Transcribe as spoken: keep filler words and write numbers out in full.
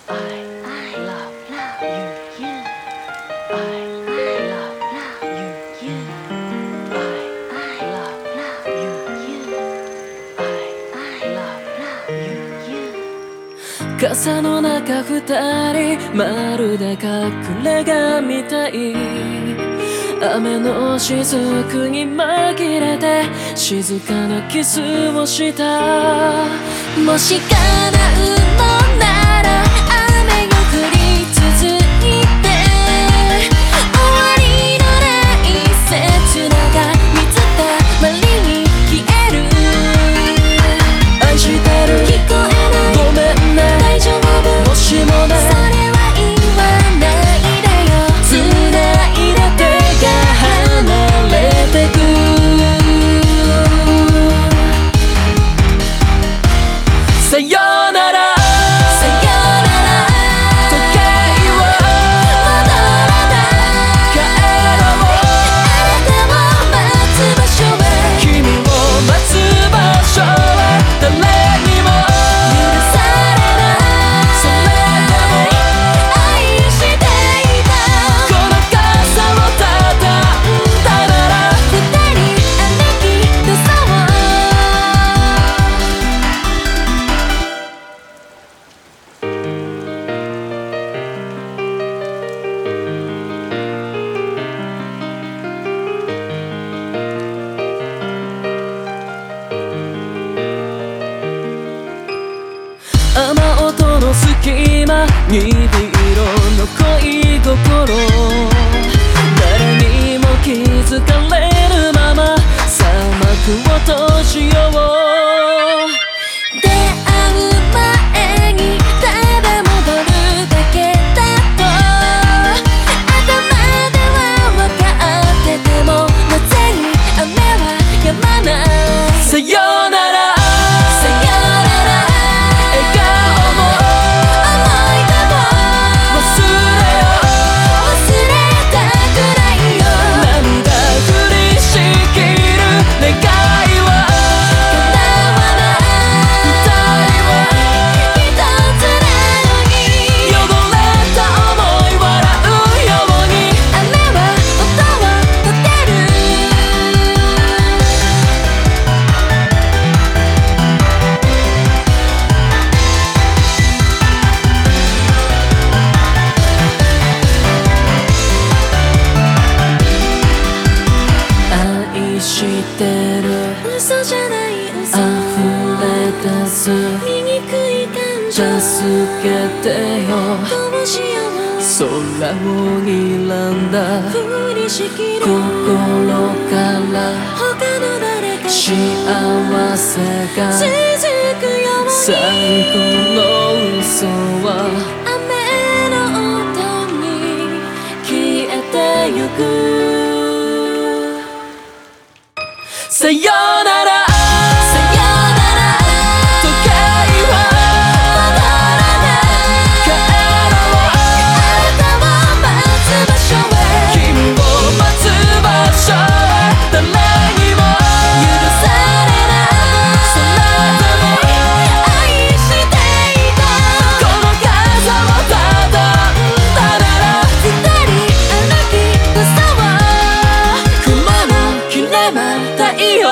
傘の中二人まるで隠れ家みたい。雨の雫に紛れて静かなキスをした。もし叶うのなら雨が降り続いて終わりのない切なが水たまりに消える。愛してる聞こえないごめんね大丈夫もしもねそれは言わないでよ。繋いで手が離れてく。さよならさよなら時計は戻らない帰ろうあなたを待つ場所へ君を待つ場所へ誰にも許されないそれでも愛していたこの傘をたたんだなら二人歩き出そう。雨音の隙間に虹色の恋心誰にも気づかれぬまま砂漠を閉じよう。出会う前にただ戻るだけだと頭では分かっててもなぜに雨は止まない。さよならさよなら笑顔も思い出も忘れよう忘れたくないよ。涙降りしきる願いは叶わない二人は一つなのに汚れた想い笑うように雨は音を立てる。愛してる嘘じゃない嘘溢れ出す醜い感情助けてよどうしよう空を睨んだ降りしきる心から他の誰か幸せが続くように最後の嘘は雨の音に消えてゆく。さよならさよなら時計は戻らない帰ろうあなたを待つ場所へ君を待つ場所へ誰にも許されないそれでも愛していたこの傘をたたんだなら二人歩き出そう雲の切れ間太陽。